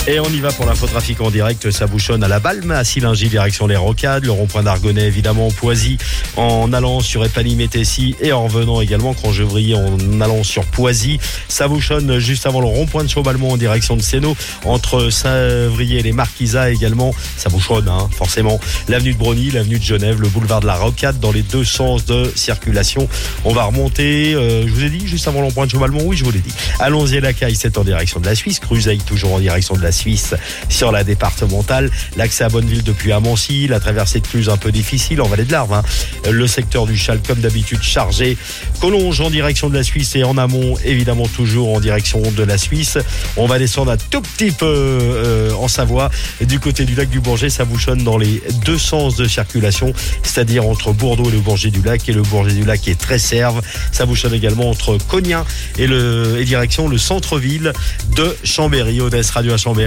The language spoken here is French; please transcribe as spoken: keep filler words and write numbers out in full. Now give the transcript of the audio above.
Et on y va pour l'infotrafic en direct. Ça bouchonne à la Balme, à Silingy, direction les Rocades, le rond-point d'Argonnet, évidemment, Poisy, en allant sur Épany-Métessy et en revenant également Crangevrier en allant sur Poisy. Ça bouchonne juste avant le rond-point de Chaubalmont en direction de Sénaux, entre Saint-Vrier et les Marquisats également. Ça bouchonne, hein, forcément. L'avenue de Brogny, l'avenue de Genève, le boulevard de la Rocade dans les deux sens de circulation. On va remonter, euh, je vous ai dit, juste avant le rond-point de Chaubalmont, oui, je vous l'ai dit. Allons-y, la Caille, c'est en direction de la Suisse. Cruzeil, toujours en direction de la Suisse sur la départementale. L'accès à Bonneville depuis Amancy, la traversée de Cluse un peu difficile en vallée de l'Arve. Hein. Le secteur du Châle, comme d'habitude, chargé. Collonges en direction de la Suisse et en amont, évidemment, toujours en direction de la Suisse. On va descendre un tout petit peu euh, en Savoie. Du côté du lac du Bourget, ça bouchonne dans les deux sens de circulation, c'est-à-dire entre Bourdeaux et le Bourget du Lac, et le Bourget du Lac est très serve. Ça bouchonne également entre Cognin et, le, et direction le centre-ville de Chambéry. Odès, Radio à Chambéry.